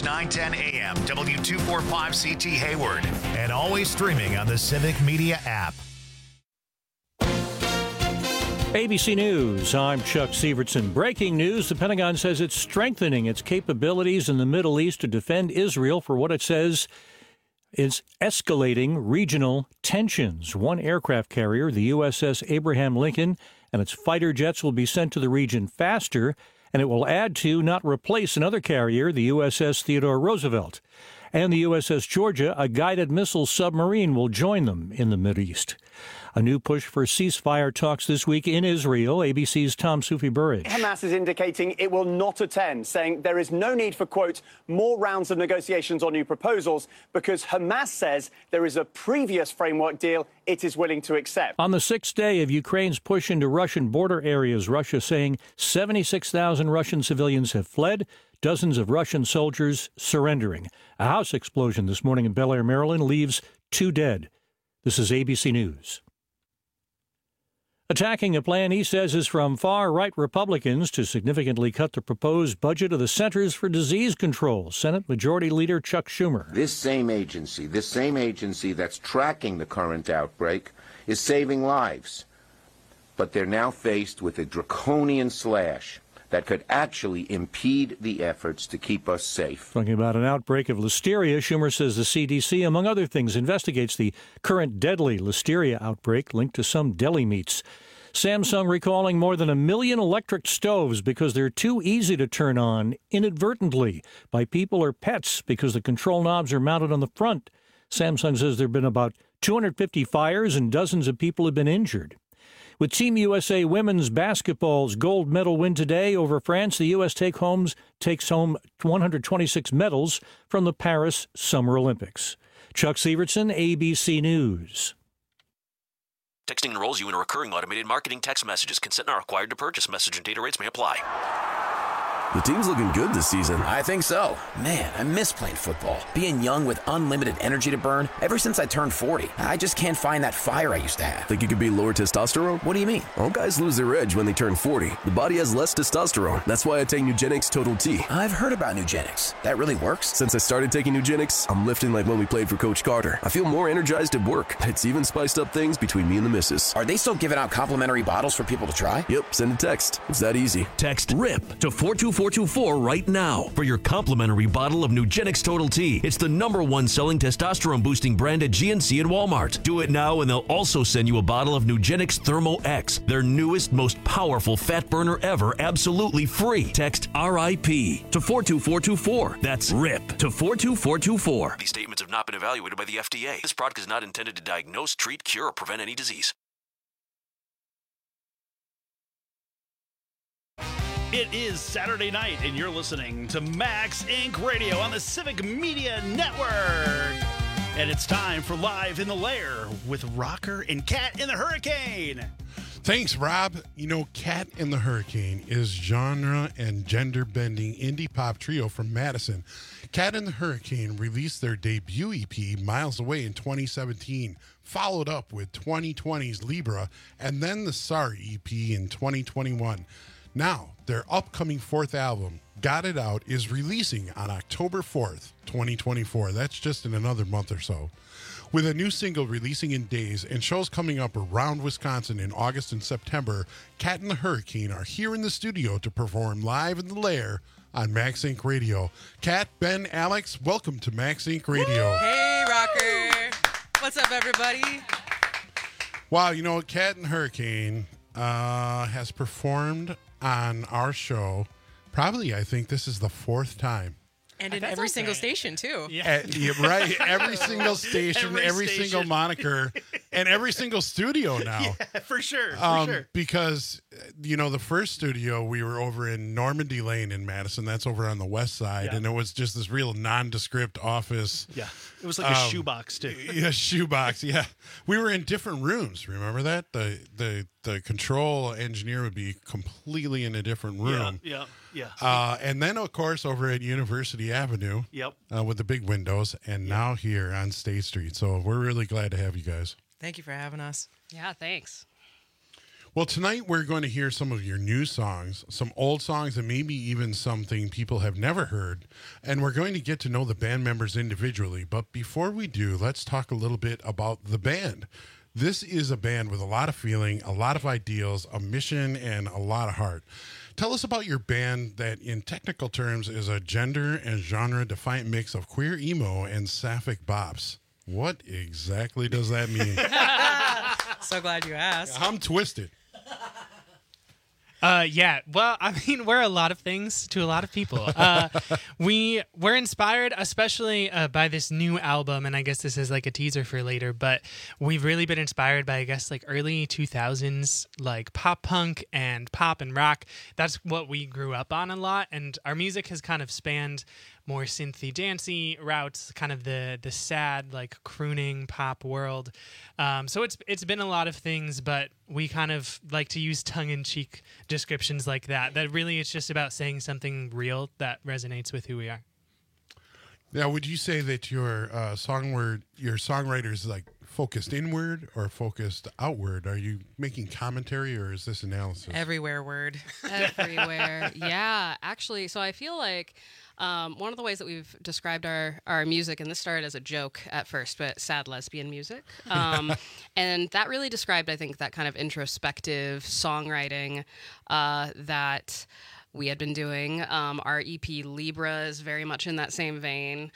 News 910 AM, W245CT Hayward, and always streaming on the Civic Media app. ABC News, I'm Chuck Sievertson. Breaking news, the Pentagon says it's strengthening its capabilities in the Middle East to defend Israel for what it says is escalating regional tensions. One aircraft carrier, the USS Abraham Lincoln, and its fighter jets will be sent to the region faster, and it will add to, not replace, another carrier, the USS Theodore Roosevelt. And the USS Georgia, a guided missile submarine, will join them in the Mideast. A new push for ceasefire talks this week in Israel. ABC's Tom Sufi-Burridge. Hamas is indicating it will not attend, saying there is no need for, quote, more rounds of negotiations or new proposals because Hamas says there is a previous framework deal it is willing to accept. On the sixth day of Ukraine's push into Russian border areas, Russia saying 76,000 Russian civilians have fled, dozens of Russian soldiers surrendering. A house explosion this morning in Bel Air, Maryland, leaves 2 dead. This is ABC News. Attacking a plan he says is from far-right Republicans to significantly cut the proposed budget of the Centers for Disease Control. Senate Majority Leader Chuck Schumer. This same agency that's tracking the current outbreak is saving lives. But they're now faced with a draconian slash that could actually impede the efforts to keep us safe. Talking about an outbreak of listeria, Schumer says the CDC, among other things, investigates the current deadly listeria outbreak linked to some deli meats. Samsung recalling more than 1 million electric stoves because they're too easy to turn on inadvertently by people or pets because the control knobs are mounted on the front. Samsung says there have been about 250 fires and dozens of people have been injured. With Team USA women's basketball's gold medal win today over France, the U.S. takes home 126 medals from the Paris Summer Olympics. Chuck Sievertson, ABC News. Texting enrolls you in a recurring automated marketing text messages. Consent not required to purchase. Message and data rates may apply. The team's looking good this season. I think so. Man, I miss playing football. Being young with unlimited energy to burn. Ever since I turned 40, I just can't find that fire I used to have. Think you could be lower testosterone? What do you mean? All guys lose their edge when they turn 40. The body has less testosterone. That's why I take Nugenix Total T. I've heard about Nugenix. That really works? Since I started taking Nugenix, I'm lifting like when we played for Coach Carter. I feel more energized at work. It's even spiced up things between me and the missus. Are they still giving out complimentary bottles for people to try? Yep, send a text. It's that easy. Text RIP to 42424 right now for your complimentary bottle of Nugenix Total T. It's the #1 selling testosterone boosting brand at GNC and Walmart. Do it now and they'll also send you a bottle of Nugenix Thermo X, their newest, most powerful fat burner ever, absolutely free. Text RIP to 42424. That's RIP to 42424. These statements have not been evaluated by the FDA. This product is not intended to diagnose, treat, cure, or prevent any disease. It is Saturday night, and you're listening to Max Inc. Radio on the Civic Media Network. And it's time for Live in the Lair with Rocker and Cat in the Hurricane. Thanks, Rob. You know, Cat in the Hurricane is genre and gender-bending indie pop trio from Madison. Cat in the Hurricane released their debut EP, Miles Away, in 2017, followed up with 2020's Libra, and then the Sorry EP in 2021. Now, their upcoming fourth album, Got It Out, is releasing on October 4th, 2024. That's just in another month or so. With a new single releasing in days and shows coming up around Wisconsin in August and September, Cat and the Hurricane are here in the studio to perform Live in the Lair on Max Inc. Radio. Cat, Ben, Alex, welcome to Max Inc. Radio. Hey, Rocker. What's up, everybody? Wow, you know, Cat and the Hurricane has performed on our show. Probably, I think this is the fourth time. And in every single station, too. Yeah, right. Every single station, every single moniker, and every single studio now. Yeah, for sure. Because, you know, the first studio, we were over in Normandy Lane in Madison. That's over on the west side. Yeah. And it was just this real nondescript office. Yeah. It was like a shoebox, too. Yeah, shoebox. Yeah. We were in different rooms. Remember that? The control engineer would be completely in a different room. Yeah. And then, of course, over at University Avenue. Yep. With the big windows, and now here on State Street. So we're really glad to have you guys. Thank you for having us. Yeah, thanks. Well, tonight we're going to hear some of your new songs, some old songs, and maybe even something people have never heard. And we're going to get to know the band members individually. But before we do, let's talk a little bit about the band. This is a band with a lot of feeling, a lot of ideals, a mission, and a lot of heart. Tell us about your band that, in technical terms, is a gender and genre-defiant mix of queer emo and sapphic bops. What exactly does that mean? So glad you asked. I'm twisted. Yeah. Well, I mean, we're a lot of things to a lot of people. We're inspired, especially by this new album, and I guess this is like a teaser for later, but we've really been inspired by, I guess, like early 2000s, like pop punk and pop and rock. That's what we grew up on a lot, and our music has kind of spanned more synthy, dancey routes, kind of the sad, like crooning pop world. So it's been a lot of things, but we kind of like to use tongue-in-cheek descriptions like that. That really it's just about saying something real that resonates with who we are. Now, would you say that your songwriter is like focused inward or focused outward? Are you making commentary or is this analysis? Everywhere word. Everywhere. Yeah, actually, so I feel like one of the ways that we've described our music, and this started as a joke at first, but sad lesbian music. And that really described, I think, that kind of introspective songwriting that we had been doing. Our EP Libra is very much in that same vein.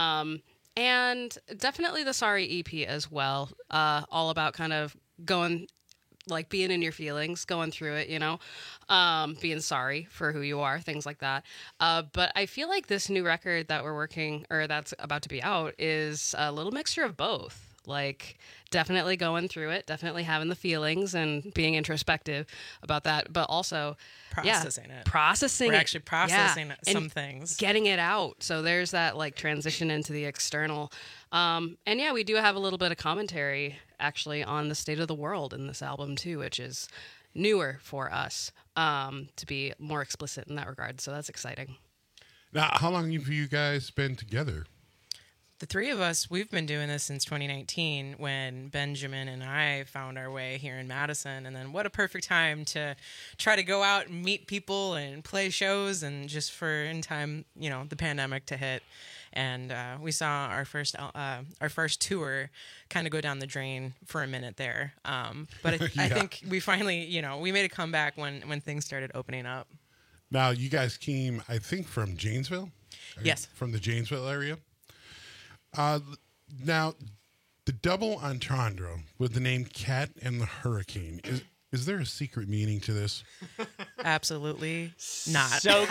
And definitely the Sorry EP as well. All about kind of going, like being in your feelings, going through it, you know, being sorry for who you are, things like that. But I feel like this new record that we're working, or that's about to be out, is a little mixture of both. Like definitely going through it, definitely having the feelings and being introspective about that, but also Processing it. Processing We're it. actually processing some And things. getting it out. So there's that like transition into the external. And yeah, we do have a little bit of commentary actually on the state of the world in this album too, which is newer for us to be more explicit in that regard. So that's exciting. Now, how long have you guys been together? The three of us, we've been doing this since 2019 when Benjamin and I found our way here in Madison. And then what a perfect time to try to go out and meet people and play shows, and just for in time, you know, the pandemic to hit. And we saw our first tour kind of go down the drain for a minute there. But I think we finally, you know, we made a comeback when things started opening up. Now, you guys came, I think, from Janesville? Yes. From the Janesville area? Now, the double entendre with the name Cat and the Hurricane, is there a secret meaning to this? Absolutely not. So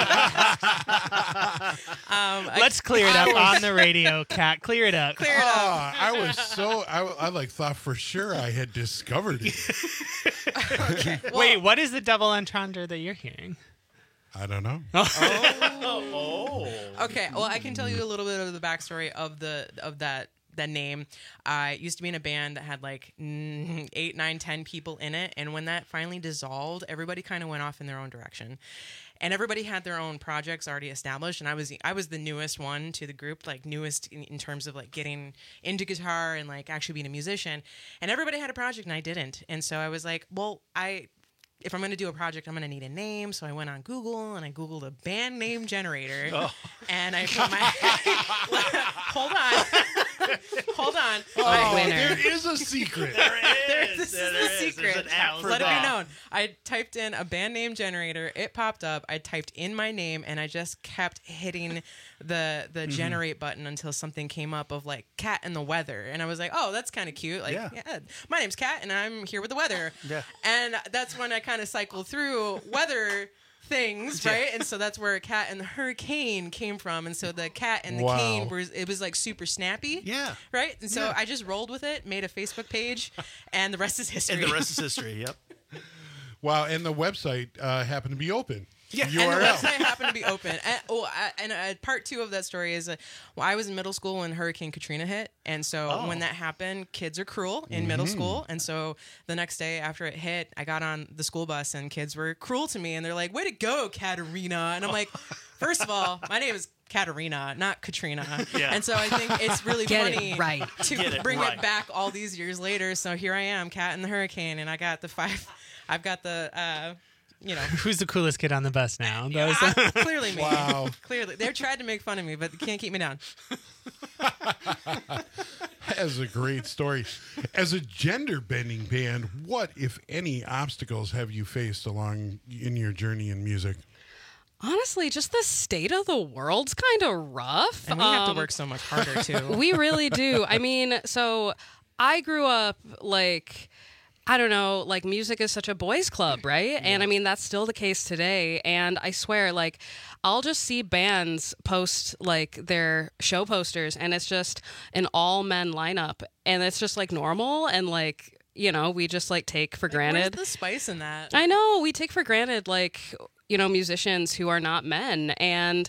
let's clear it up on the radio, Kat. Clear it up. Clear it up. I like thought for sure I had discovered it. Okay. Well, Wait, what is the double entendre that you're hearing? I don't know. Okay, well, I can tell you a little bit of the backstory of that name. I used to be in a band that had like 8, 9, 10 people in it, and when that finally dissolved, everybody kind of went off in their own direction. And everybody had their own projects already established, and I was the newest one to the group, like newest in terms of like getting into guitar and like actually being a musician. And everybody had a project, and I didn't. And so I was like, well, if I'm going to do a project, I'm going to need a name. So I went on Google and I Googled a band name generator. Oh. And I put my... Hold on. Oh, there is a secret. This is the secret. Let it be known. I typed in a band name generator. It popped up. I typed in my name, and I just kept hitting the generate button until something came up of like Cat and the Weather. And I was like, oh, that's kind of cute. Like, yeah, my name's Cat, and I'm here with the weather. Yeah. And that's when I kind of cycled through weather things, right? And so that's where Cat and the Hurricane came from. And so the cat and the cane it was like super snappy. Yeah. Right? And so I just rolled with it, made a Facebook page, and the rest is history. Yep. Wow, and the website happened to be open. Yeah, URL. and the website happened to be open. And part 2 of that story is, I was in middle school when Hurricane Katrina hit, and so when that happened, kids are cruel in middle school, and so the next day after it hit, I got on the school bus, and kids were cruel to me, and they're like, "Way to go, Katarina!" And I'm like, first of all, my name is Katarina, not Katrina. Yeah. And so I think it's really funny to bring it back all these years later. So here I am, Cat and the Hurricane, and I got the I've got the, Who's the coolest kid on the bus now? Clearly me. Wow. Clearly. They tried to make fun of me, but they can't keep me down. That's a great story. As a gender-bending band, what, if any, obstacles have you faced along in your journey in music? Honestly, just the state of the world's kind of rough. And we have to work so much harder, too. We really do. I mean, so I grew up I don't know, music is such a boys' club, right? Yeah. And I mean, that's still the case today. And I swear, I'll just see bands post their show posters, and it's just an all-men lineup. And it's just normal. And we just take for granted. Where's the spice in that? I know. We take for granted, musicians who are not men. And,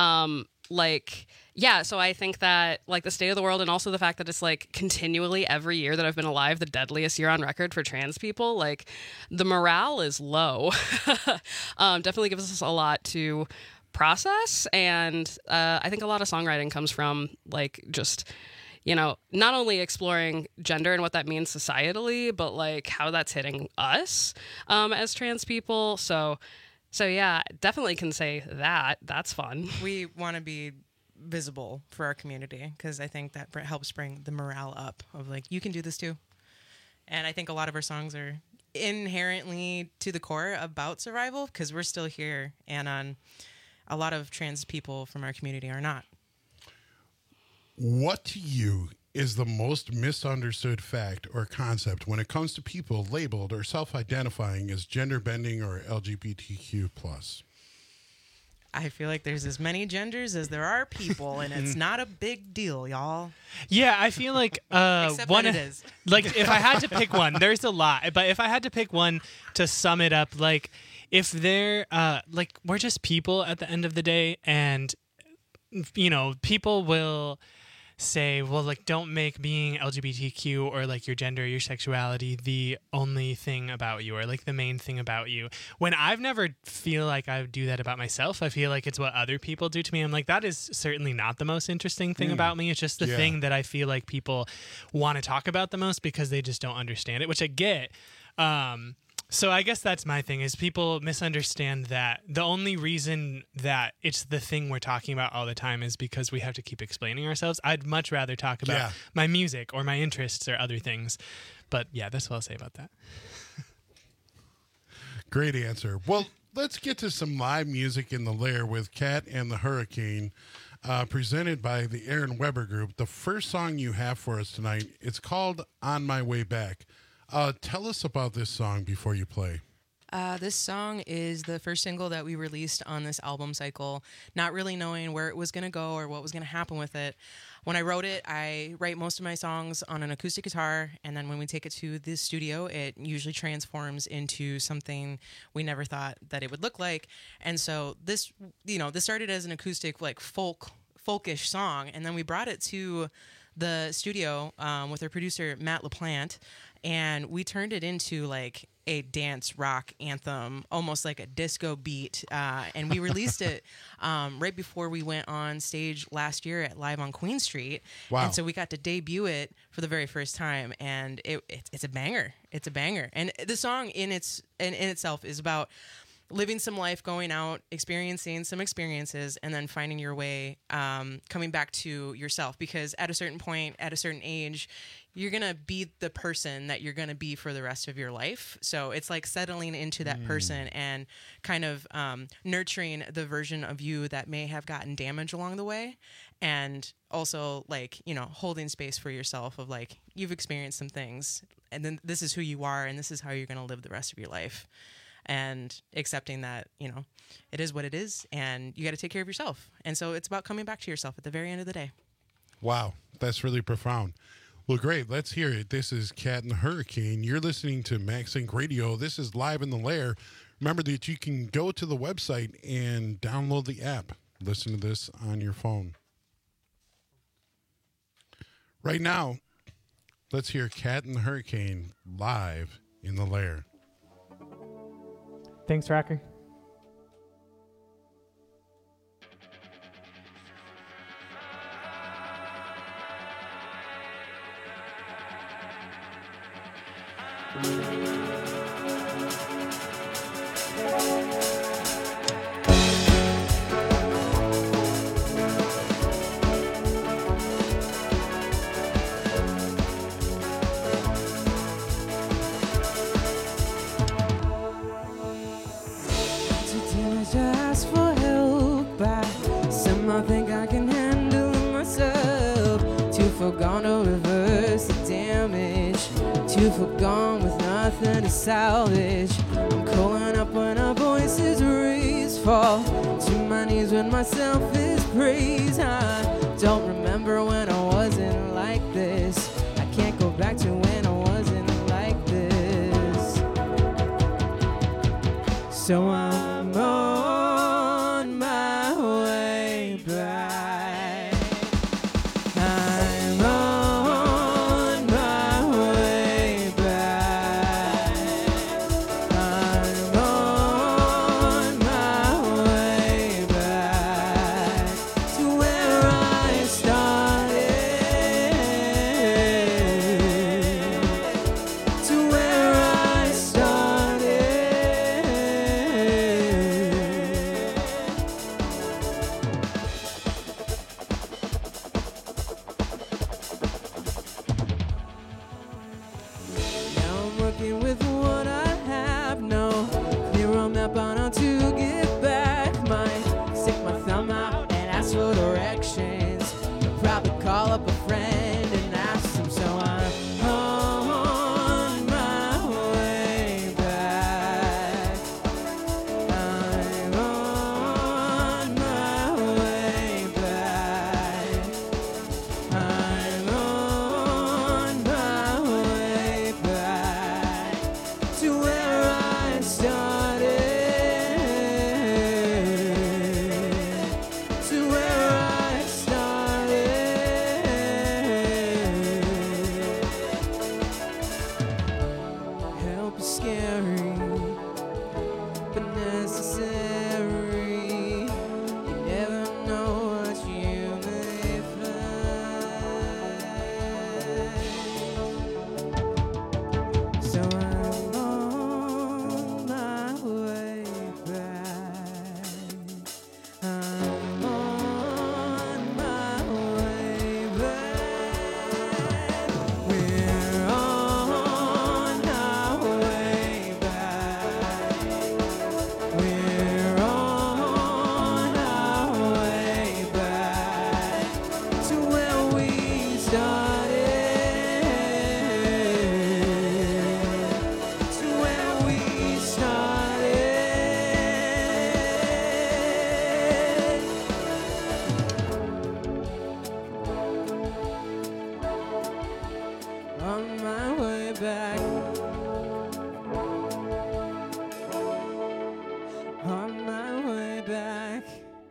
yeah, so I think that the state of the world, and also the fact that it's continually every year that I've been alive, the deadliest year on record for trans people, the morale is low. Definitely gives us a lot to process. And I think a lot of songwriting comes from just, not only exploring gender and what that means societally, but how that's hitting us as trans people. So yeah, definitely can say that. That's fun. We want to be visible for our community because I think that helps bring the morale up of you can do this too. And I think a lot of our songs are inherently to the core about survival because we're still here, and a lot of trans people from our community are not. What to you is the most misunderstood fact or concept when it comes to people labeled or self-identifying as gender bending or LGBTQ+? I feel like there's as many genders as there are people, and it's not a big deal, y'all. Yeah, I feel like Except one that it is. If I had to pick one, there's a lot, but if I had to pick one to sum it up, if they're we're just people at the end of the day, and people will say, well, don't make being LGBTQ or your gender, your sexuality the only thing about you, or the main thing about you. When I've never feel like I do that about myself, I feel like it's what other people do to me. I'm that is certainly not the most interesting thing about me. It's just the thing that I feel like people want to talk about the most because they just don't understand it, which I get. So I guess that's my thing, is people misunderstand that the only reason that it's the thing we're talking about all the time is because we have to keep explaining ourselves. I'd much rather talk about my music or my interests or other things. But yeah, that's what I'll say about that. Great answer. Well, let's get to some live music in the Lair with Cat and the Hurricane, presented by the Aaron Weber Group. The first song you have for us tonight, it's called On My Way Back. Tell us about this song before you play. This song is the first single that we released on this album cycle, not really knowing where it was going to go or what was going to happen with it. When I wrote it, I write most of my songs on an acoustic guitar, and then when we take it to the studio, it usually transforms into something we never thought that it would look like. And so this started as an acoustic, folkish song, and then we brought it to the studio with our producer, Matt LaPlante, and we turned it into a dance rock anthem, almost like a disco beat. And we released it right before we went on stage last year at Live on Queen Street. Wow. And so we got to debut it for the very first time, and it's a banger. It's a banger. And the song in itself is about living some life, going out, experiencing some experiences, and then finding your way, coming back to yourself. Because at a certain point, at a certain age, you're going to be the person that you're going to be for the rest of your life. So it's settling into that person and kind of nurturing the version of you that may have gotten damaged along the way. And also holding space for yourself of you've experienced some things, and then this is who you are, and this is how you're going to live the rest of your life. And accepting that, it is what it is, and you got to take care of yourself. And so it's about coming back to yourself at the very end of the day. Wow, that's really profound. Well, great. Let's hear it. This is Cat and the Hurricane. You're listening to Max Inc. Radio. This is Live in the Lair. Remember that you can go to the website and download the app. Listen to this on your phone. Right now, let's hear Cat and the Hurricane live in the Lair. Thanks, Rocker. gone to reverse the damage. Too far gone with nothing to salvage. I'm calling up when our voices raise, fall to my knees when myself is praised. I don't remember when I wasn't like this. I can't go back to when I wasn't like this. So I'm on my way back. I'm on my way back. I'm on my way back to where I started, to where I started. Now I'm working with what I have, no clear on map on how to get back. Might stick my thumb out and ask for directions. I'll probably call up a friend and ask them. So I'm on my way back. I'm on my way back. I'm on my way back to where I started, to where I started. Help is scary, but necessary. You never know what you may find. So I'm on my way back. I'm on my way back. We're on our way back. We're on our way back to where we started, to where we started. On my way back. On my way back.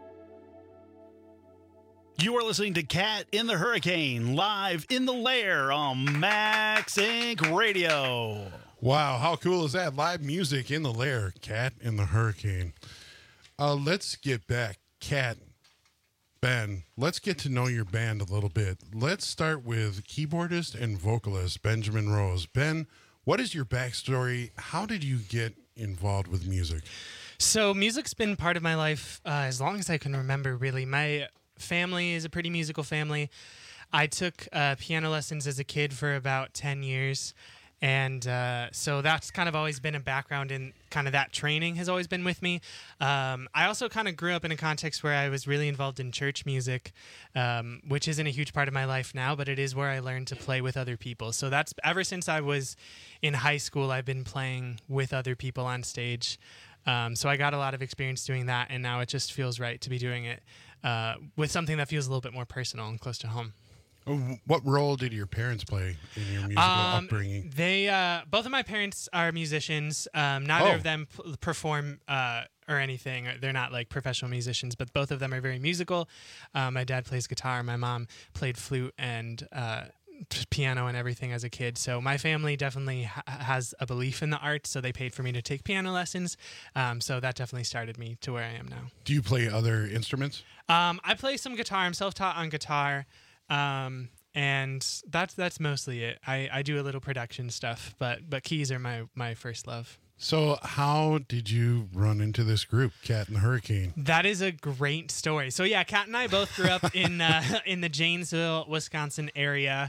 You are listening to Cat in the Hurricane, live in the lair on Max Inc. Radio. Wow, how cool is that? Live music in the lair, Cat in the Hurricane. Let's get back, Cat, Ben, let's get to know your band a little bit. Let's start with keyboardist and vocalist Benjamin Rose. Ben, what is your backstory? How did you get involved with music? So music's been part of my life as long as I can remember, really. My family is a pretty musical family. I took piano lessons as a kid for about 10 years. And so that's kind of always been a background in kind of that training has always been with me. I also kind of grew up in a context where I was really involved in church music, which isn't a huge part of my life now, but it is where I learned to play with other people. So that's ever since I was in high school, I've been playing with other people on stage. So I got a lot of experience doing that, and now it just feels right to be doing it with something that feels a little bit more personal and close to home. What role did your parents play in your musical upbringing? They both of my parents are musicians. Neither of them perform or anything. They're not like professional musicians, but both of them are very musical. My dad plays guitar. My mom played flute and piano and everything as a kid. So my family definitely has a belief in the arts, so they paid for me to take piano lessons. So that definitely started me to where I am now. Do you play other instruments? I play some guitar. I'm self-taught on guitar. And that's mostly it. I do a little production stuff, but keys are my first love. So how did you run into this group, Cat and the Hurricane? That is a great story. So yeah, Cat and I both grew up in the Janesville, Wisconsin area.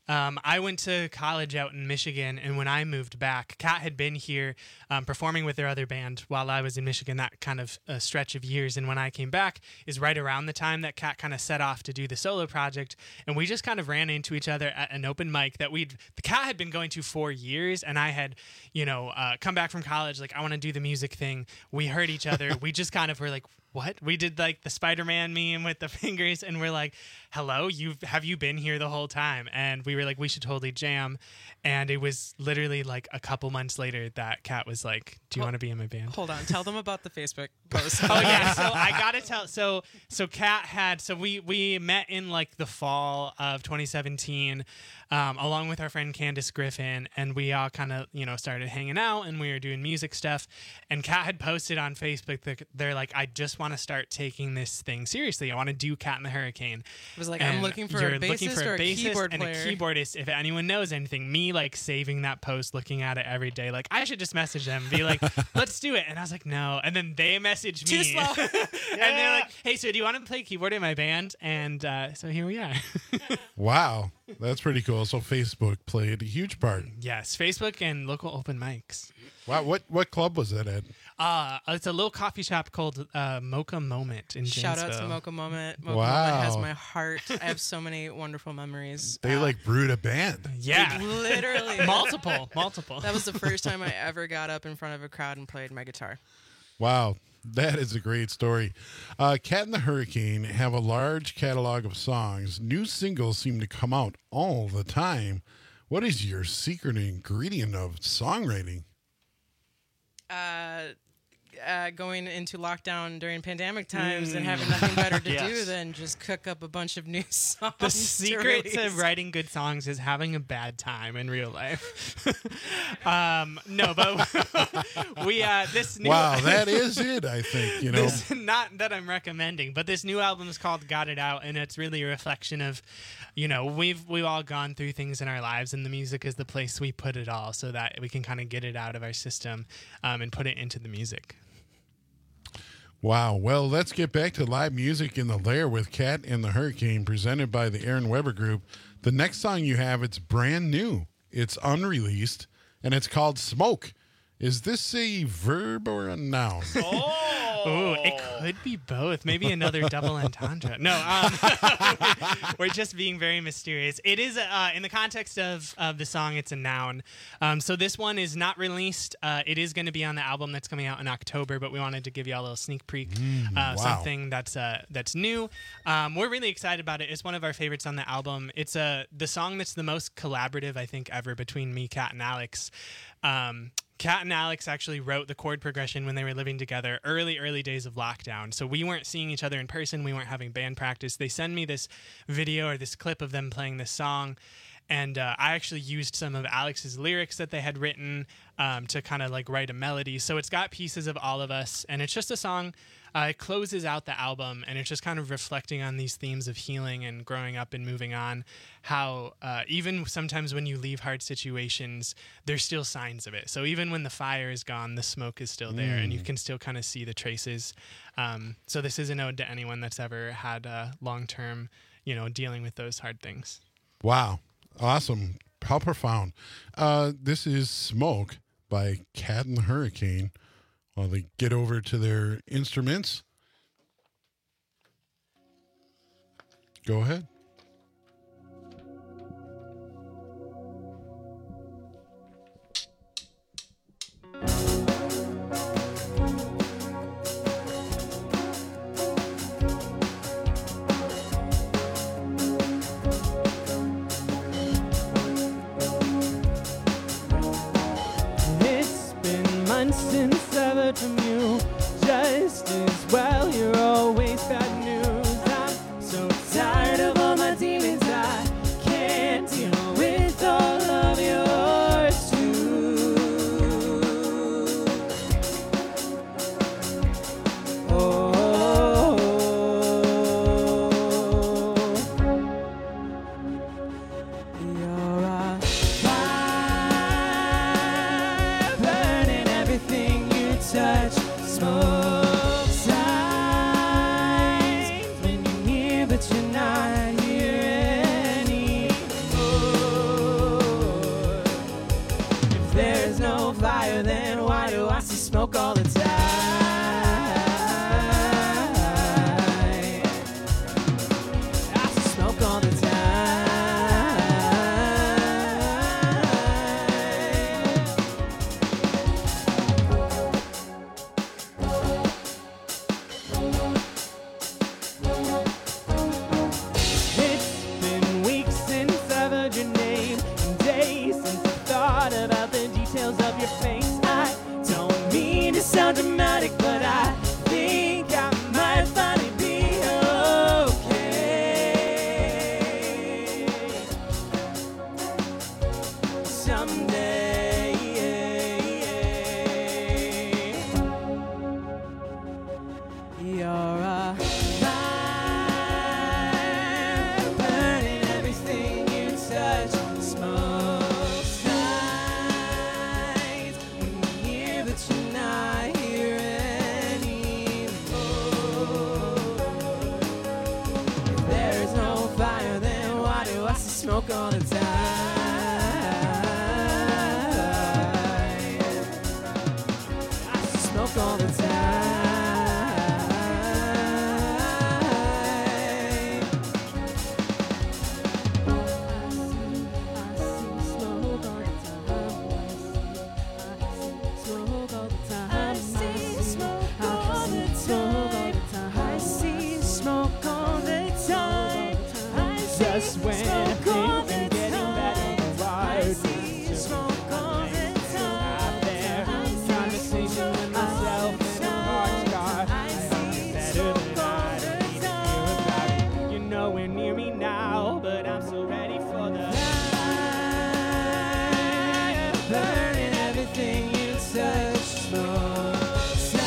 I went to college out in Michigan, and when I moved back, Kat had been here performing with their other band while I was in Michigan, that kind of stretch of years. And when I came back is right around the time that Kat kind of set off to do the solo project. And we just kind of ran into each other at an open mic that the Kat had been going to for years. And I had, come back from college, like, I want to do the music thing. We heard each other. We just kind of were like, what? We did like the Spider-Man meme with the fingers, and we're like, hello, have you been here the whole time? And we were like, we should totally jam. And it was literally like a couple months later that Kat was like, do you want to be in my band? Hold on, tell them about the Facebook post. Oh yeah, so I gotta tell. So Kat had. So we met in like the fall of 2017, along with our friend Candace Griffin, and we all kind of started hanging out, and we were doing music stuff. And Kat had posted on Facebook that they're like, I just want to start taking this thing seriously. I want to do Cat in the Hurricane. It was like, I'm looking for a bassist or a keyboard and player. A keyboardist. If anyone knows anything, me like saving that post, looking at it every day, like I should just message them, be like, let's do it. And I was like, no. And then they messaged me. Too slow. And they're like, hey, so do you want to play keyboard in my band? And so here we are. Wow, that's pretty cool. So Facebook played a huge part. Yes, Facebook and local open mics. Wow, what club was that at? It's a little coffee shop called Mocha Moment in Shout out Janesville. to Mocha Moment. Mocha Wow. Moment has my heart. I have so many wonderful memories. They like brewed a band. Yeah. Literally. multiple. That was the first time I ever got up in front of a crowd and played my guitar. Wow, that is a great story. Cat and the Hurricane have a large catalog of songs. New singles seem to come out all the time. What is your secret ingredient of songwriting? Going into lockdown during pandemic times and having nothing better to do than just cook up a bunch of new songs. The secret to release. writing good songs is having a bad time in real life. No, but we this new Wow, that is it, I think, This, not that I'm recommending, but this new album is called Got It Out, and it's really a reflection of, we've all gone through things in our lives, and the music is the place we put it all so that we can kind of get it out of our system and put it into the music. Wow. Well, let's get back to live music in the Lair with Cat and the Hurricane, presented by the Aaron Weber Group. The next song you have, it's brand new. It's unreleased, and it's called Smoke. Is this a verb or a noun? Oh, it could be both. Maybe another double entendre. No, we're just being very mysterious. It is, in the context of the song, it's a noun. So this one is not released. It is going to be on the album that's coming out in October, but we wanted to give you all a little sneak peek, wow. something that's new. We're really excited about it. It's one of our favorites on the album. It's the song that's the most collaborative, I think, ever between me, Kat, and Alex. Kat and Alex actually wrote the chord progression when they were living together early days of lockdown. So we weren't seeing each other in person. We weren't having band practice. They send me this video or this clip of them playing this song. And I actually used some of Alex's lyrics that they had written to kind of like write a melody. So it's got pieces of all of us. And it's just a song. It closes out the album, and it's just kind of reflecting on these themes of healing and growing up and moving on. How even sometimes when you leave hard situations, there's still signs of it. So even when the fire is gone, the smoke is still there, and you can still kind of see the traces. So this is an ode to anyone that's ever had long-term, dealing with those hard things. Wow. Awesome. How profound. This is Smoke by Cat and the Hurricane. While they get over to their instruments. Go ahead. It's been months since I've heard from you. Just as well, you're always bad news. I'm so tired of all smoke all the time. I see smoke all the time. It's been weeks since I've heard your name, and days since I thought about the details of your face. I don't mean to sound dramatic, but I think I might finally be okay someday. You're a fire burning everything you touch. Smoke signs when you're here, but you're not here anymore. If there's no fire, then why do I see smoke all the time? I see smoke all the time. Just when I think I'm getting better, I see smoke all the time. There, conversation with myself in a hard car. I see better than I don't need to hear about it. You're nowhere near me now, but I'm so ready for the fire burning everything you touch. Smoke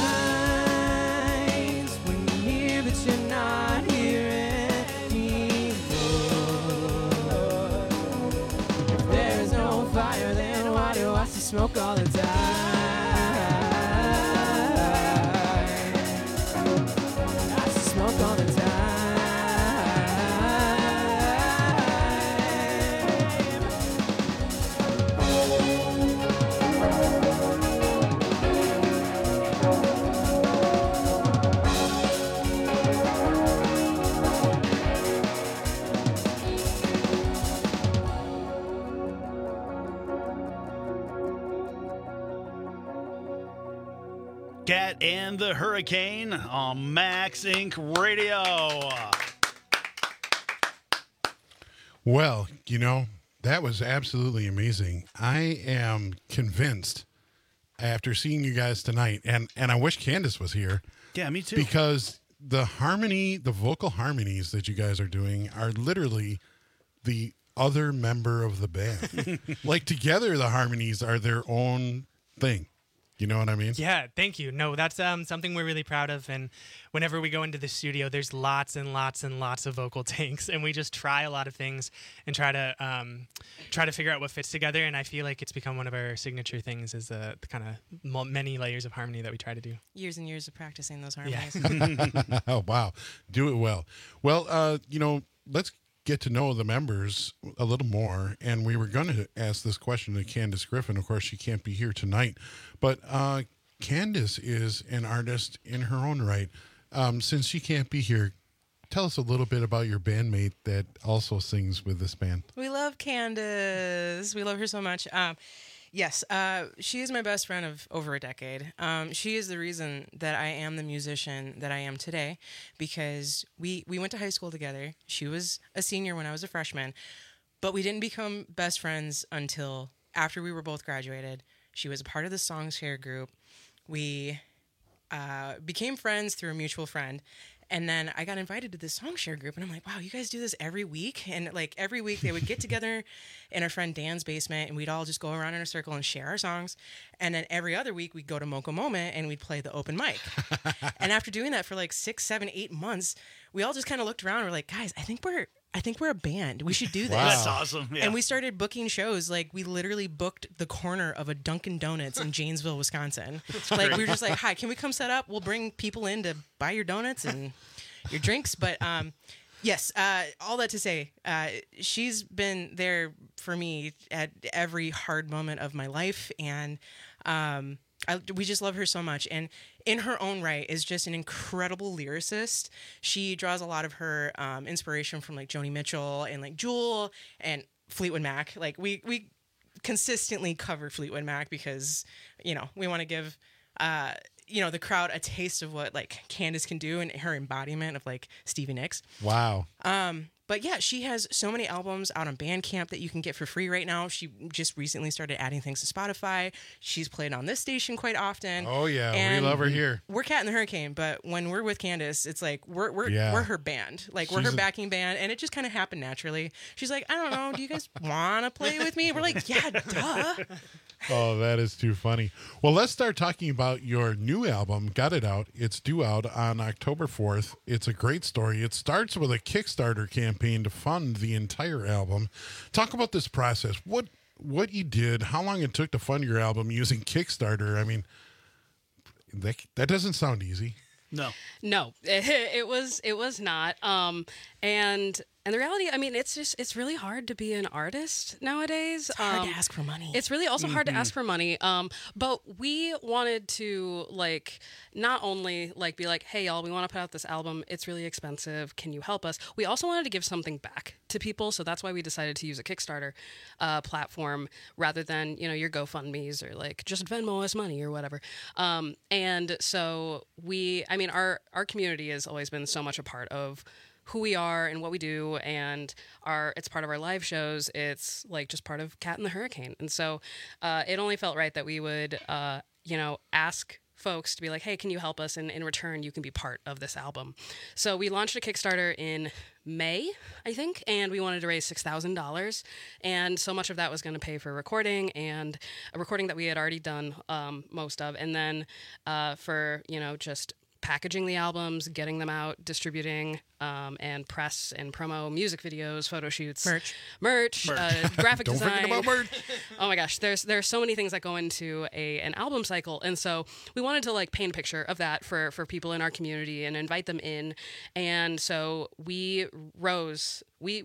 signs when you're here, but you're not here anymore. If there's no fire, then why do I see smoke all the time? I see smoke all the time. Cat and the Hurricane on Max Inc. Radio. Well, you know, that was absolutely amazing. I am convinced after seeing you guys tonight, and I wish Candace was here. Yeah, me too. Because the harmony, the vocal harmonies that you guys are doing are literally the other member of the band. Like together, the harmonies are their own thing. You know what I mean? Yeah, thank you. No, that's something we're really proud of. And whenever we go into the studio, there's lots and lots and lots of vocal takes, and we just try a lot of things and try to figure out what fits together. And I feel like it's become one of our signature things, is the kind of many layers of harmony that we try to do. Years and years of practicing those harmonies. Yeah. Oh, wow. Do it well. Well, you know, let's get to know the members a little more. And we were going to ask this question to Candace Griffin. Of course, she can't be here tonight. But Candace is an artist in her own right. Since she can't be here, tell us a little bit about your bandmate that also sings with this band. We love Candace. We love her so much. Yes, she is my best friend of over a decade. She is the reason that I am the musician that I am today, because we went to high school together. She was a senior when I was a freshman, but we didn't become best friends until after we were both graduated. She was a part of the Songshare group. We became friends through a mutual friend. And then I got invited to this Songshare group, and I'm like, wow, you guys do this every week? And like every week they would get together in our friend Dan's basement, and we'd all just go around in a circle and share our songs. And then every other week we'd go to Mocha Moment and we'd play the open mic. And after doing that for like 6, 7, 8 months, we all just kind of looked around. We're like, guys, I think we're a band. We should do this. Wow. That's awesome. Yeah. And we started booking shows. Like we literally booked the corner of a Dunkin' Donuts in Janesville, Wisconsin. Like we were just like, hi, can we come set up? We'll bring people in to buy your donuts and your drinks. But yes, all that to say, she's been there for me at every hard moment of my life. And we just love her so much, and in her own right is just an incredible lyricist. She draws a lot of her inspiration from like Joni Mitchell and like Jewel and Fleetwood Mac. Like we consistently cover Fleetwood Mac because we want to give the crowd a taste of what like Candace can do and her embodiment of like Stevie Nicks. Wow. But yeah, she has so many albums out on Bandcamp that you can get for free right now. She just recently started adding things to Spotify. She's played on this station quite often. Oh yeah, and we love her here. We're Cat in the Hurricane, but when we're with Candace, it's like we're her band. Like we're her backing band, and it just kind of happened naturally. She's like, I don't know, do you guys want to play with me? We're like, yeah, duh. Oh, that is too funny. Well, let's start talking about your new album, Got It Out. It's due out on October 4th. It's a great story. It starts with a Kickstarter campaign to fund the entire album. Talk about this process. What you did, how long it took to fund your album using Kickstarter. I mean, that doesn't sound easy. No, it was not. And the reality, I mean, it's really hard to be an artist nowadays. It's hard to ask for money. It's really also hard to ask for money. But we wanted to not only be like, hey y'all, we want to put out this album. It's really expensive. Can you help us? We also wanted to give something back to people. So that's why we decided to use a Kickstarter platform rather than, your GoFundMe's or just Venmo us money or whatever. And so our community has always been so much a part of who we are and what we do, and it's part of our live shows. It's just part of Cat in the Hurricane. And so it only felt right that we would ask folks to be like, hey, can you help us? And in return, you can be part of this album. So we launched a Kickstarter in May, I think, and we wanted to raise $6,000. And so much of that was going to pay for recording, and a recording that we had already done most of. And then for, just packaging the albums, getting them out, distributing, and press and promo, music videos, photo shoots, merch, graphic Don't design. forget about merch. Oh my gosh, there's so many things that go into an album cycle, and so we wanted to paint a picture of that for people in our community and invite them in. And so we rose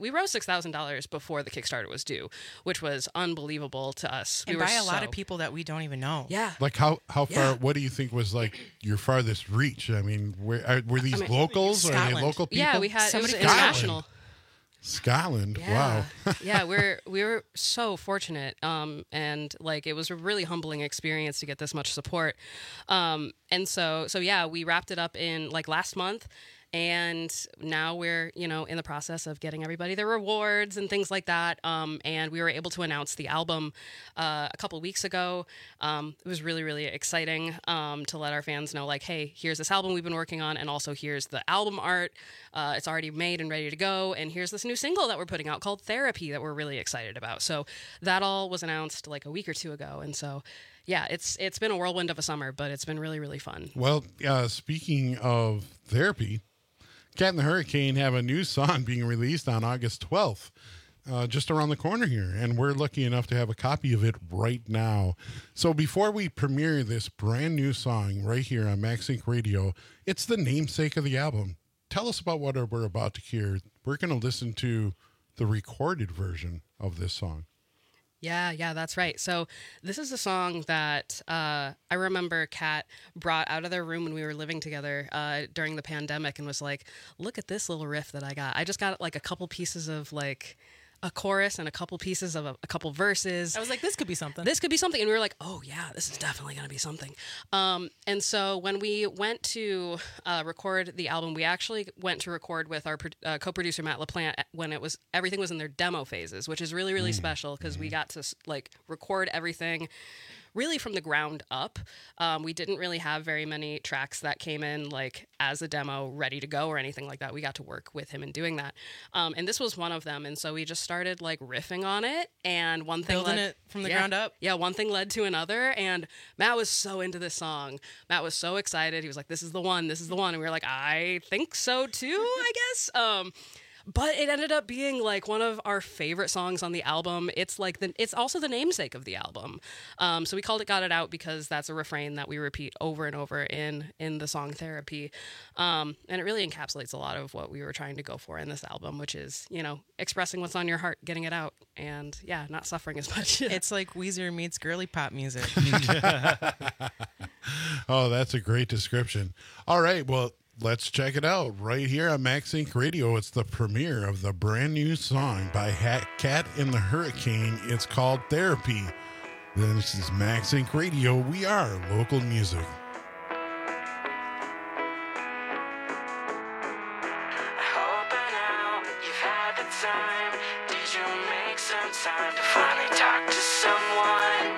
$6,000 before the Kickstarter was due, which was unbelievable to us. And by a lot of people that we don't even know. Yeah. How far? What do you think was your farthest reach? I mean, were these locals? Scotland. Are they local people? Yeah, we had it was Somebody- international. Scotland. Yeah. Wow. Yeah, we were so fortunate, and it was a really humbling experience to get this much support. And so yeah, we wrapped it up in last month. And now we're, in the process of getting everybody their rewards and things like that. And we were able to announce the album a couple weeks ago. It was really, really exciting to let our fans know, hey, here's this album we've been working on, and also here's the album art. It's already made and ready to go. And here's this new single that we're putting out called Therapy that we're really excited about. So that all was announced a week or two ago. And so yeah, it's been a whirlwind of a summer, but it's been really, really fun. Well, speaking of Therapy, Cat in the Hurricane have a new song being released on August 12th, just around the corner here, and we're lucky enough to have a copy of it right now. So before we premiere this brand new song right here on Max Inc. Radio, it's the namesake of the album. Tell us about what we're about to hear. We're going to listen to the recorded version of this song. Yeah, that's right. So this is a song that I remember Kat brought out of their room when we were living together during the pandemic and was like, look at this little riff that I got. I just got a couple pieces of a chorus and a couple pieces of a couple verses. I was like, this could be something. This could be something. And we were like, oh yeah, this is definitely going to be something. And so when we went to record the album, we actually went to record with our co-producer Matt LaPlante when everything was in their demo phases, which is really, really special because we got to record everything really from the ground up. We didn't really have very many tracks that came in as a demo ready to go or anything like that. We got to work with him in doing that. And this was one of them. And so we just started riffing on it, and one thing building it from the ground up. Yeah, one thing led to another, and Matt was so into this song. Matt was so excited. He was like, this is the one. And we were like, I think so too, I guess. But it ended up being like one of our favorite songs on the album. It's like it's also the namesake of the album. So we called it "Got It Out" because that's a refrain that we repeat over and over in the song "Therapy," and it really encapsulates a lot of what we were trying to go for in this album, which is, you know, expressing what's on your heart, getting it out, and yeah, not suffering as much. It's like Weezer meets girly pop music. Oh, that's a great description. All right, well, let's check it out right here on Max Inc. Radio. It's the premiere of the brand new song by Cat in the Hurricane. It's called Therapy. This is Max Inc. Radio. We are local music. Time to finally talk to someone.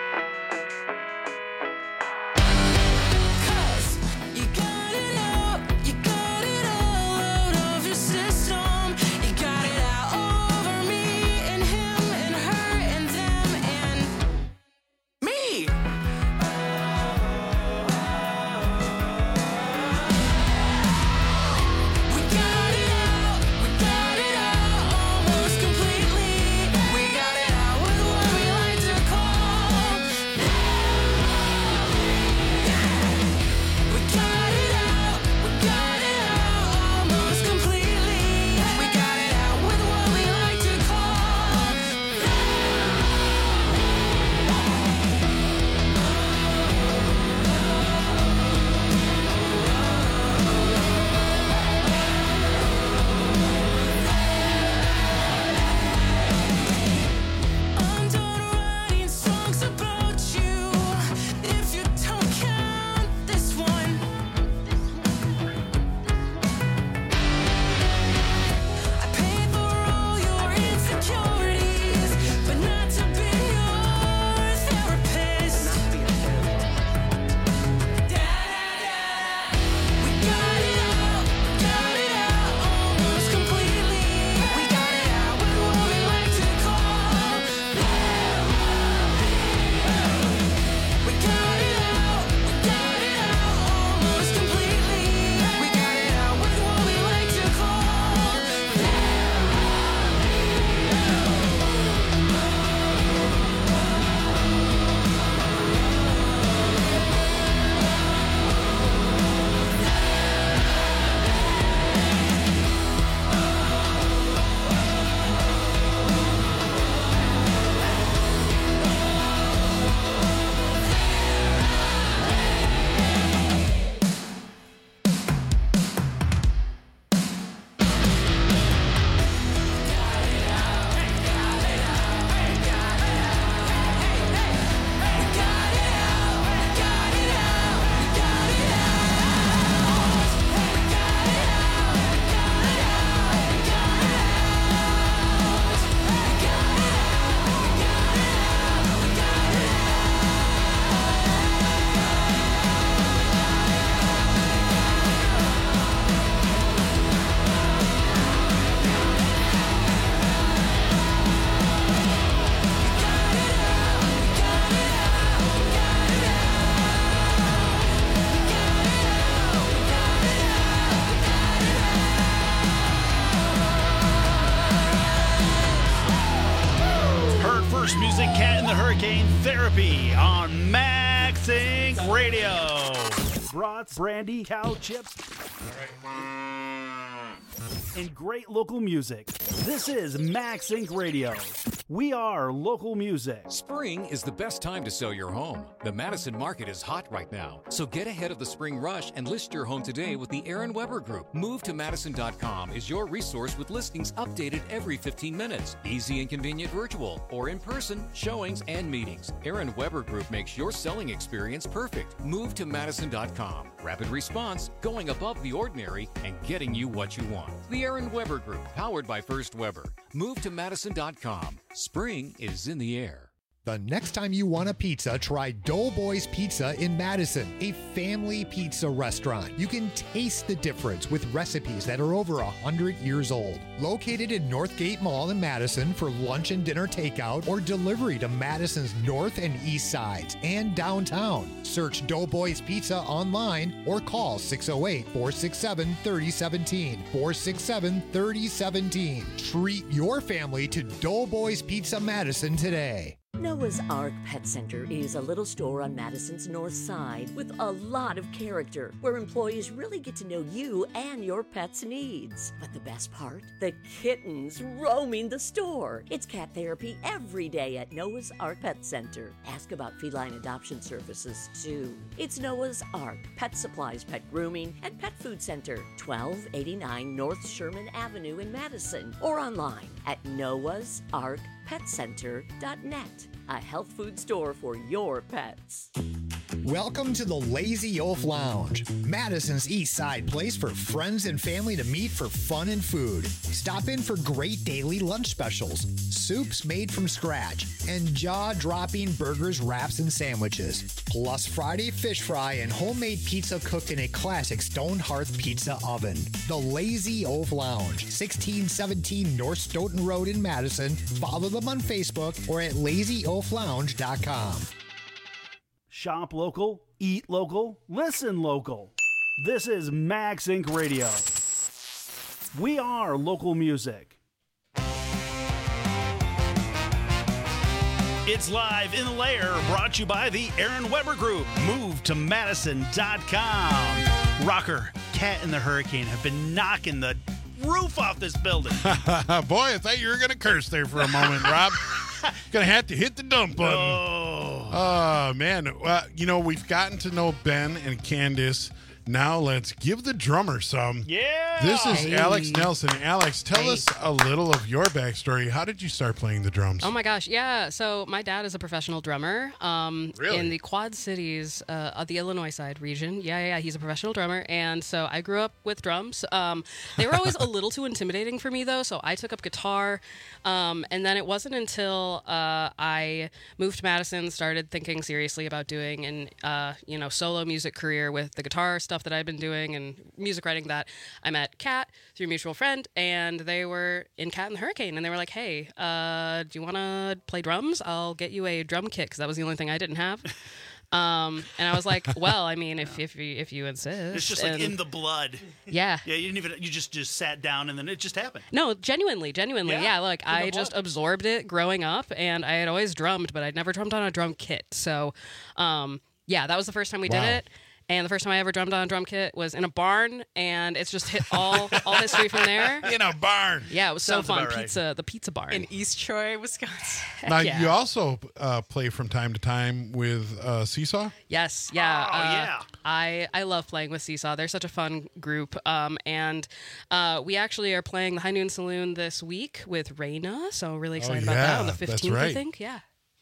Therapy on Max Inc. Radio. Brats, brandy, cow chips, and great local music. This is Max Inc. Radio. We are local music. Spring is the best time to sell your home. The Madison market is hot right now, so get ahead of the spring rush and list your home today with the Aaron Weber Group. MoveToMadison.com is your resource with listings updated every 15 minutes. Easy and convenient virtual or in-person showings and meetings. Aaron Weber Group makes your selling experience perfect. MoveToMadison.com. Rapid response, going above the ordinary, and getting you what you want. The Aaron Weber Group, powered by First Weber. MoveToMadison.com. Spring is in the air. The next time you want a pizza, try Doughboys Pizza in Madison, a family pizza restaurant. You can taste the difference with recipes that are over 100 years old. Located in Northgate Mall in Madison for lunch and dinner takeout or delivery to Madison's north and east sides and downtown. Search Doughboys Pizza online or call 608-467-3017. 467-3017. Treat your family to Doughboys Pizza Madison today. Noah's Ark Pet Center is a little store on Madison's north side with a lot of character, where employees really get to know you and your pet's needs. But the best part? The kittens roaming the store. It's cat therapy every day at Noah's Ark Pet Center. Ask about feline adoption services, too. It's Noah's Ark, pet supplies, pet grooming, and pet food center, 1289 North Sherman Avenue in Madison, or online at noahsarkpetcenter.net. A health food store for your pets. Welcome to the Lazy Oaf Lounge, Madison's East Side place for friends and family to meet for fun and food. Stop in for great daily lunch specials, soups made from scratch, and jaw-dropping burgers, wraps, and sandwiches. Plus Friday fish fry and homemade pizza cooked in a classic stone hearth pizza oven. The Lazy Oaf Lounge, 1617 North Stoughton Road in Madison. Follow them on Facebook or at lazyoaflounge.com. Shop local, eat local, listen local. This is Max Inc. Radio. We are local music. It's Live in the Lair, brought to you by the Aaron Weber Group. Move to Madison.com. Rocker, Cat and the Hurricane have been knocking the roof off this building. Boy, I thought you were going to curse there for a moment, Rob. Going to have to hit the dump button. Oh, man. We've gotten to know Ben and Candace. Now let's give the drummer some. Yeah. This is Alex Nelson. Alex, tell us a little of your backstory. How did you start playing the drums? Oh my gosh, yeah. So my dad is a professional drummer Really? in the Quad Cities of the Illinois side region. Yeah, he's a professional drummer. And so I grew up with drums. They were always a little too intimidating for me, though, so I took up guitar. And then it wasn't until I moved to Madison, started thinking seriously about doing an solo music career with the guitar stuff that I've been doing and music writing, that I met Kat through a mutual friend, and they were in Cat and the Hurricane, and they were like, hey, do you want to play drums? I'll get you a drum kit, because that was the only thing I didn't have. And I was like, well, I mean, if you insist. It's just like in the blood. Yeah. Yeah, you just sat down and then it just happened. No, genuinely. Yeah, like I just absorbed it growing up, and I had always drummed, but I'd never drummed on a drum kit. So, that was the first time we did it. And the first time I ever drummed on a drum kit was in a barn, and it's just hit all history from there. In a barn. Yeah, it was Sounds so fun. about right. The pizza barn. In East Troy, Wisconsin. Now, you also play from time to time with Seesaw? Yes, yeah. Oh, yeah. I love playing with Seesaw. They're such a fun group. And we actually are playing the High Noon Saloon this week with Raina, so really excited about that on the 15th, that's right. I think. Yeah.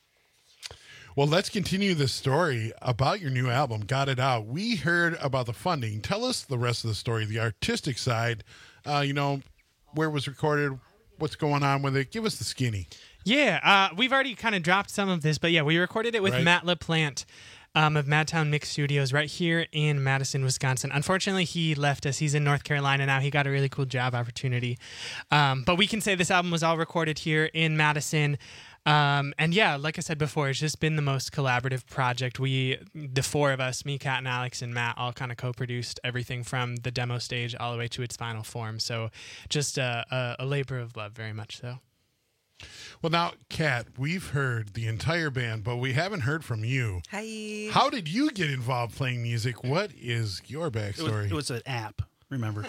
Well, let's continue this story about your new album, Got It Out. We heard about the funding. Tell us the rest of the story, the artistic side, where it was recorded, what's going on with it. Give us the skinny. Yeah, we've already kind of dropped some of this, but yeah, we recorded it with Matt LaPlante of Madtown Mix Studios right here in Madison, Wisconsin. Unfortunately, he left us. He's in North Carolina now. He got a really cool job opportunity. But we can say this album was all recorded here in Madison. And yeah, like I said before, it's just been the most collaborative project. The four of us, me, Kat, and Alex, and Matt, all kind of co-produced everything from the demo stage all the way to its final form. So just a labor of love, very much so. Well, now, Kat, we've heard the entire band, but we haven't heard from you. Hi. How did you get involved playing music? What is your backstory? It was an app. Remember,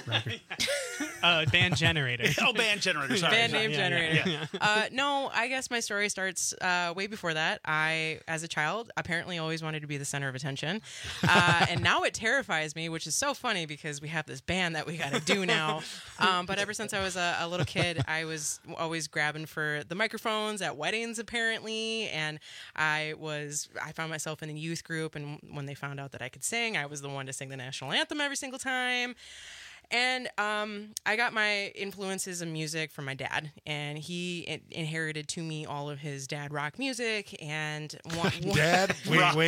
Band Generator. Band Generator. Sorry. Band name Generator. Yeah. No, I guess my story starts way before that. I, as a child, apparently always wanted to be the center of attention. And now it terrifies me, which is so funny because we have this band that we got to do now. But ever since I was a little kid, I was always grabbing for the microphones at weddings, apparently. And I found myself in a youth group. And when they found out that I could sing, I was the one to sing the national anthem every single time. And I got my influences in music from my dad, and he inherited to me all of his dad rock music and Dad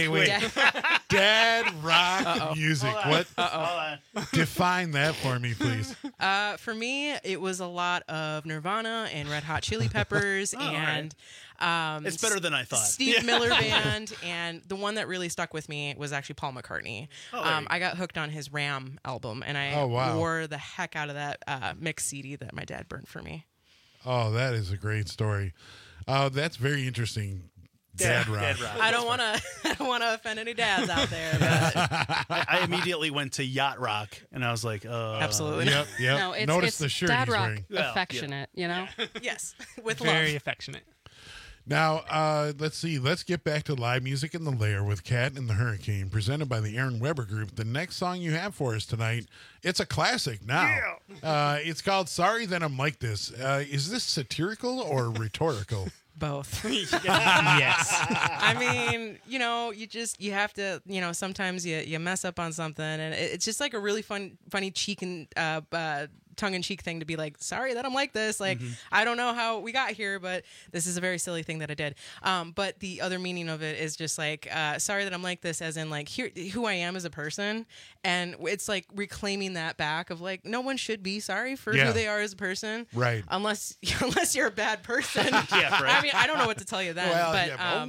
rock music. What? Define that for me, please. For me, it was a lot of Nirvana and Red Hot Chili Peppers and. It's better than I thought. Steve Miller Band, and the one that really stuck with me was actually Paul McCartney. I got hooked on his Ram album, and I wore the heck out of that mix CD that my dad burned for me. Oh, that is a great story. That's very interesting. Dad rock. I don't want to offend any dads out there. But I immediately went to yacht rock, and I was like, absolutely. Yep. No, Notice the shirt dad he's rock wearing. affectionate, you know? Yes, with Very love. affectionate. Now, let's see. Let's get back to live music in the lair with Cat and the Hurricane, presented by the Aaron Weber Group. The next song you have for us tonight, it's a classic now. It's called Sorry That I'm Like This. Is this satirical or rhetorical? Both. Yes. I mean, you have to, sometimes you mess up on something, and it's just like a really funny cheek and tongue-in-cheek thing to be like, sorry that I'm like this. Like, I don't know how we got here, but this is a very silly thing that I did. But the other meaning of it is just like, sorry that I'm like this, as in like who I am as a person. And it's like reclaiming that back of like, no one should be sorry for who they are as a person. Right. Unless you're a bad person. Yeah, right. I mean, I don't know what to tell you then. Well,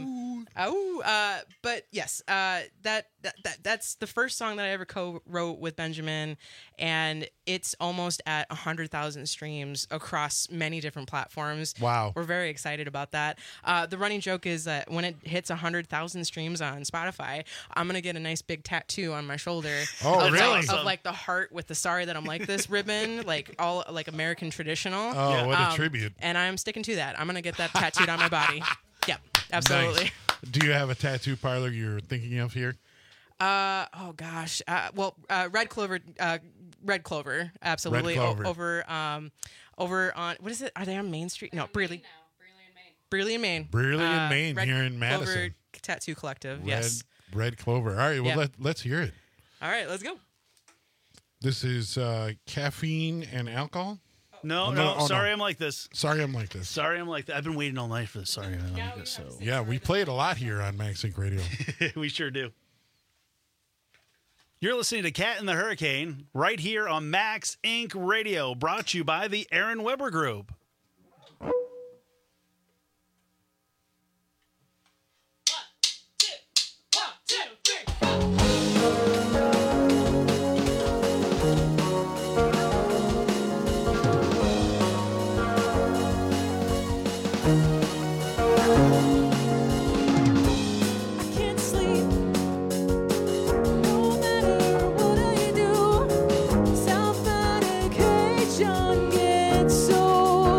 but yes, that's the first song that I ever co-wrote with Benjamin, and it's almost at 100,000 streams across many different platforms. Wow. We're very excited about that. The running joke is that when it hits 100,000 streams on Spotify, I'm going to get a nice big tattoo on my shoulder. Oh, really? Of like the heart with the sorry that I'm like this ribbon, like all like American traditional. Oh, what a tribute. And I'm sticking to that. I'm going to get that tattooed on my body. Yep, absolutely. Nice. Do you have a tattoo parlor you're thinking of here? Oh gosh. Red Clover. Absolutely. Red Clover. Over on, what is it? Are they on Main Street? No, Brearley. Brearley in Maine. Brearley in Maine, Red here in Madison. Clover Tattoo Collective. Yes. Red Clover. All right. Well, let's hear it. All right, let's go. This is caffeine and alcohol. No, sorry, I'm like this. Sorry, I'm like this. Sorry, I'm like that. I've been waiting all night for this. Sorry, I'm like this. So yeah, we play it a lot here on Max Inc. Radio. We sure do. You're listening to Cat and the Hurricane right here on Max Inc. Radio, brought to you by the Aaron Weber Group. Self-medication gets so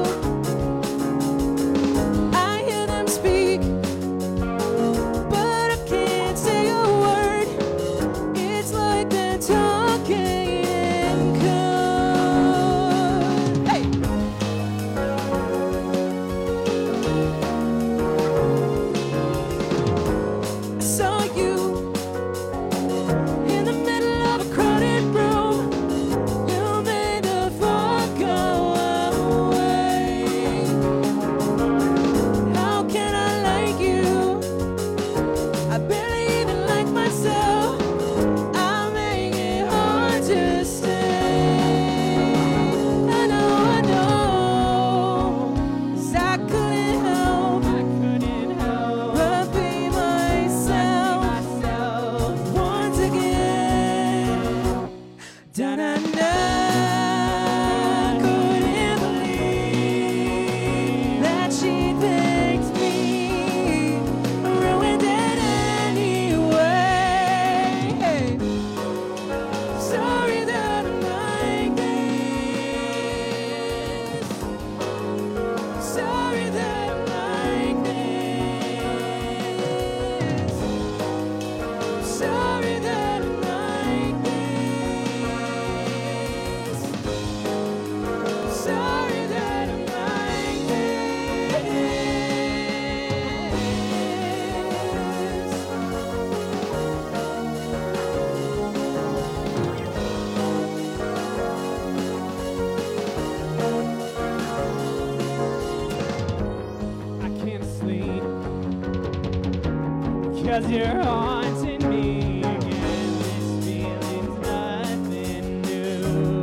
'cause you're haunting me again. This feeling's nothing new.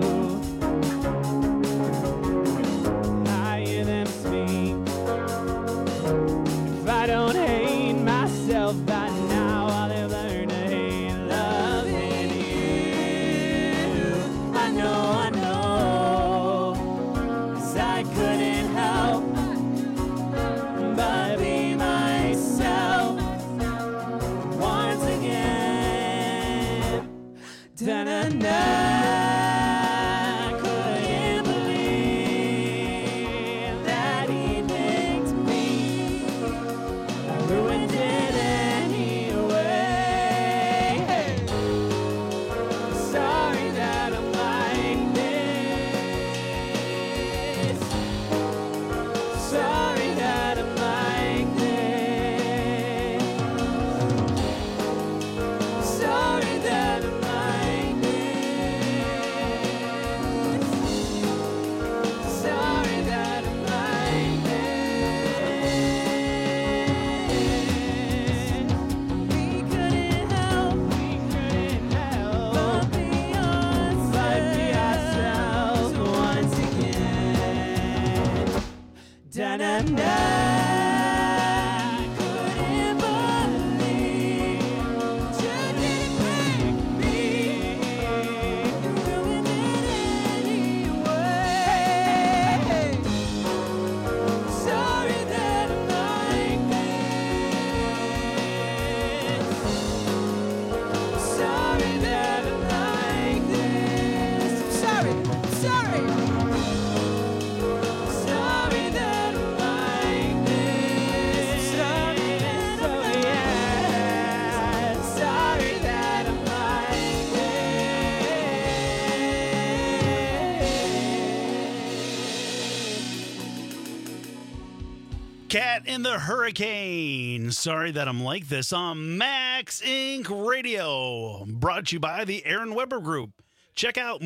I hear them speak. If I don't hate myself by now, I'll have learned to hate loving you. I know, 'cause I couldn't help but be myself once again. Da-na-na. Couldn't believe that he picked me. I ruined it anyway. Sorry that I'm like this. Sorry that I'm like this. Sorry that I'm like this. Sorry that I'm like this. We couldn't help but be ourselves once again. Da-na-na. Couldn't believe you didn't break me. You ruined it anyway. Sorry that I'm like this. Sorry that I'm like this. Sorry. Sorry that I'm like this. Sorry that I'm Sorry that I'm like Cat in the Hurricane. Sorry that I'm like this on Max Inc. Radio. Brought to you by the Aaron Weber Group. Check out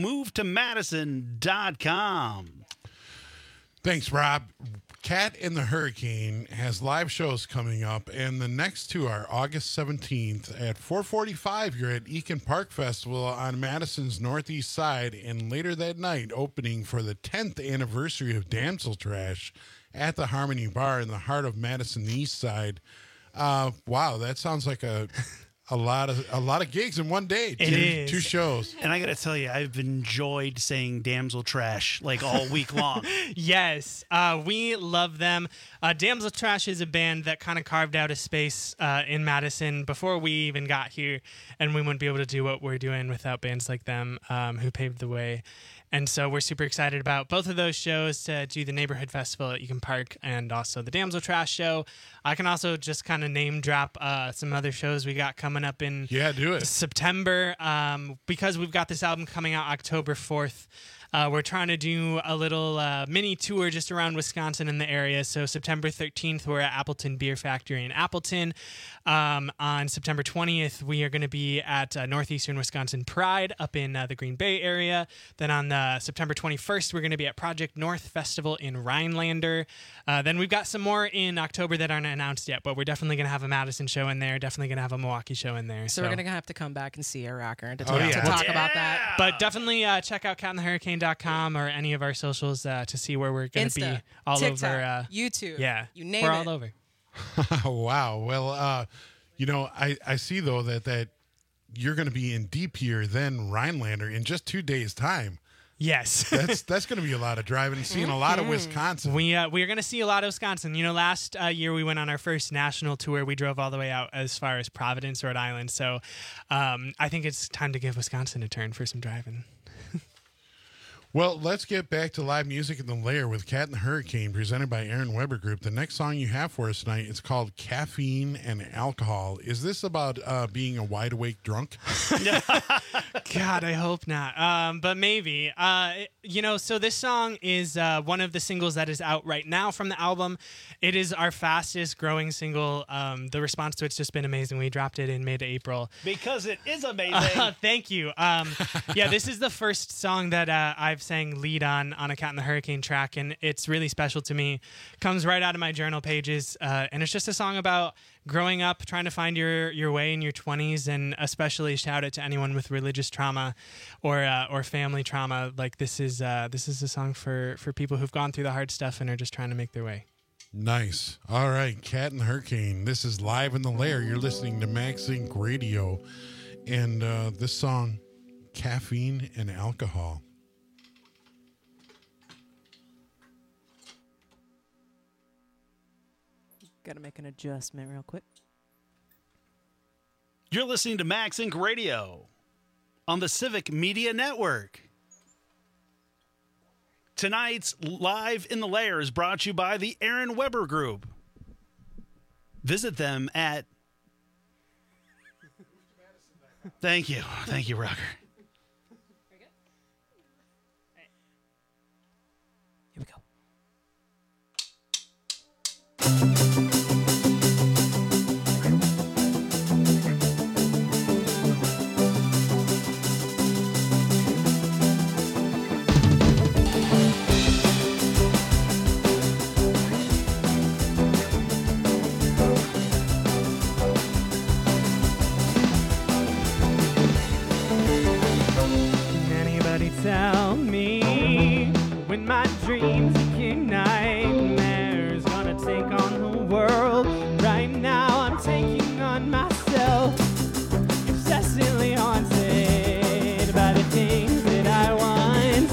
movetomadison.com. Thanks, Rob. Cat in the Hurricane has live shows coming up, and the next two are August 17th at 4:45. You're at Eakin Park Festival on Madison's northeast side, and later that night, opening for the 10th anniversary of Damsel Trash at the Harmony Bar in the heart of Madison East Side. Wow, that sounds like a lot of gigs in one day. Two shows. And I got to tell you, I've enjoyed saying Damsel Trash like all week long. Yes, we love them. Damsel Trash is a band that kind of carved out a space in Madison before we even got here, and we wouldn't be able to do what we're doing without bands like them who paved the way. And so we're super excited about both of those shows, to do the Neighborhood Festival at Eakin Park and also the Damsel Trash show. I can also just kind of name drop some other shows we got coming up in September, because we've got this album coming out October 4th. We're trying to do a little mini tour just around Wisconsin and the area. So September 13th, we're at Appleton Beer Factory in Appleton. On September 20th, we are going to be at Northeastern Wisconsin Pride up in the Green Bay area. Then on September 21st, we're going to be at Project North Festival in Rhinelander. Then we've got some more in October that aren't announced yet, but we're definitely going to have a Madison show in there, definitely going to have a Milwaukee show in there. So we're going to have to come back and see a rocker to talk about that. But definitely check out catinthehurricane.com or any of our socials to see where we're going to be all TikTok, over. YouTube. Yeah, you name we're it. all over. Wow. Well, I see, though, that you're going to be in Depeer, then Rhinelander in just 2 days' time. Yes. That's going to be a lot of driving and seeing a lot of Wisconsin. We are going to see a lot of Wisconsin. You know, last year we went on our first national tour. We drove all the way out as far as Providence, Rhode Island. So I think it's time to give Wisconsin a turn for some driving. Well, let's get back to live music in the Lair with Cat and the Hurricane, presented by Aaron Weber Group. The next song you have for us tonight is called Caffeine and Alcohol. Is this about being a wide awake drunk? God, I hope not. But maybe. So this song is one of the singles that is out right now from the album. It is our fastest growing single. The response to it's just been amazing. We dropped it in mid-April. Because it is amazing. Thank you. This is the first song that I've I've sang lead on A Cat in the Hurricane track, and it's really special to me. Comes right out of my journal pages, and it's just a song about growing up, trying to find your way in your 20s, and especially shout out to anyone with religious trauma or family trauma. Like this is a song for people who've gone through the hard stuff and are just trying to make their way. Nice. All right, Cat and the Hurricane. This is Live in the Lair. You're listening to Max Inc. Radio, and this song, Caffeine and Alcohol. Got to make an adjustment real quick. You're listening to Max Inc. Radio on the Civic Media Network. Tonight's Live in the Lair is brought to you by the Aaron Weber Group. Visit them at... Thank you. Thank you, Rocker. Here we go. Tell me when my dreams became nightmares, gonna take on the world. Right now I'm taking on myself, obsessively haunted by the things that I once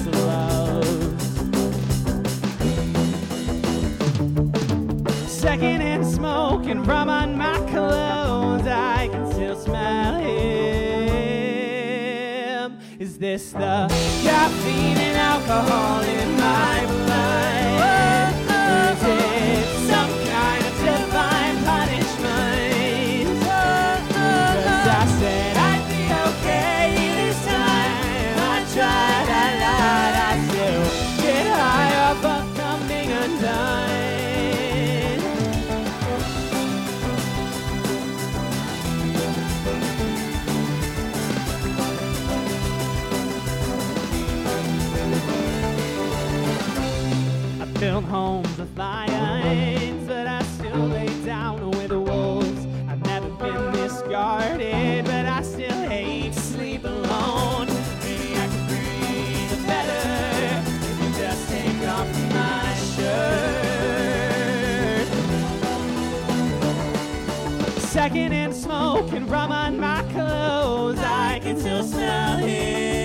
loved. Secondhand smoke and rum on my clothes, I can still smell him. Is this the caffeine and alcohol in my blood? Or is it some kind of divine punishment? 'Cause I said I'd be okay this time. I tried a lot, I still get high off of coming undone. Built homes of lions, but I still lay down with the wolves. I've never been this guarded, but I still hate to sleep alone. Maybe I could breathe better if you just take off my shirt. Secondhand smoke and rum on my clothes, I can still smell him.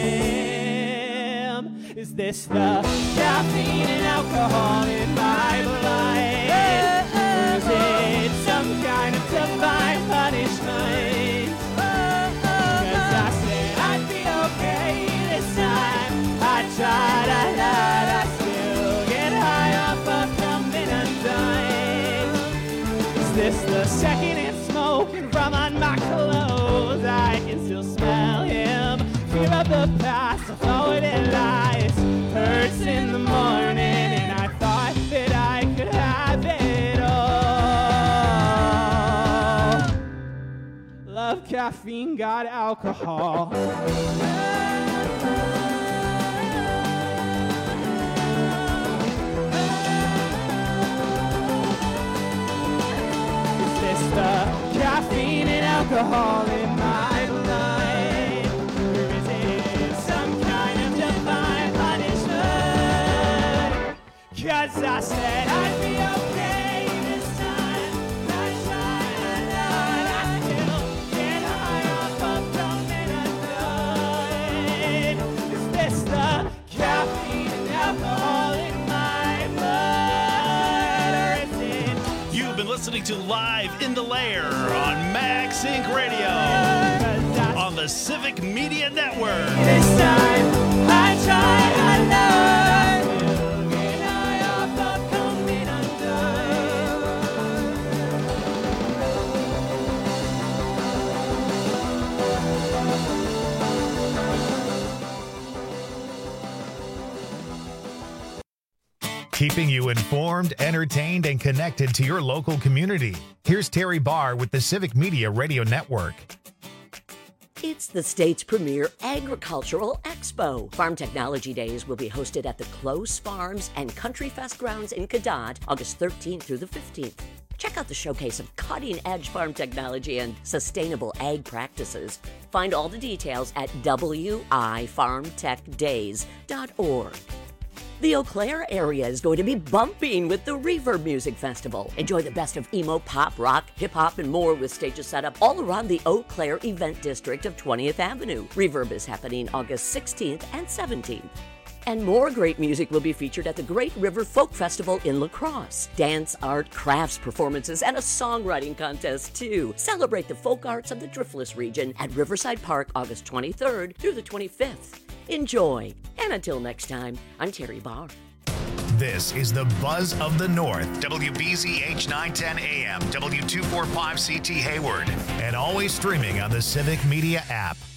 Is this the caffeine and alcohol in my blood? Or is it some kind of divine punishment? 'Cause I said I'd be okay this time. I tried a lot, I still get high off of coming undone. Is this the secondhand smoke and rum on my clothes? I can still smell him. Fear of the past, I forward in lies. Hurts in the morning, and I thought that I could have it all. Love, caffeine, got alcohol. Is this the caffeine and alcohol in my blood? Or is it some kind of divine punishment? 'Cause I said I'd be okay this time. I tried a lot, I still get high off of coming undone. Is this the caffeine and alcohol in my blood? Or is it... You've been listening to Live in the Lair on Max Inc. Radio on the Civic Media Network. This time I tried a lot, still get high off of coming Keeping you informed, entertained, and connected to your local community. Here's Terry Barr with the Civic Media Radio Network. It's the state's premier agricultural expo. Farm Technology Days will be hosted at the Close Farms and Country Fest grounds in Cadott, August 13th through the 15th. Check out the showcase of cutting-edge farm technology and sustainable ag practices. Find all the details at wifarmtechdays.org. The Eau Claire area is going to be bumping with the Reverb Music Festival. Enjoy the best of emo, pop, rock, hip-hop, and more with stages set up all around the Eau Claire event district of 20th Avenue. Reverb is happening August 16th and 17th. And more great music will be featured at the Great River Folk Festival in La Crosse. Dance, art, crafts, performances, and a songwriting contest, too. Celebrate the folk arts of the Driftless region at Riverside Park August 23rd through the 25th. Enjoy. And until next time, I'm Terry Barr. This is the Buzz of the North, WBZH 910 AM, W245CT Hayward, and always streaming on the Civic Media app.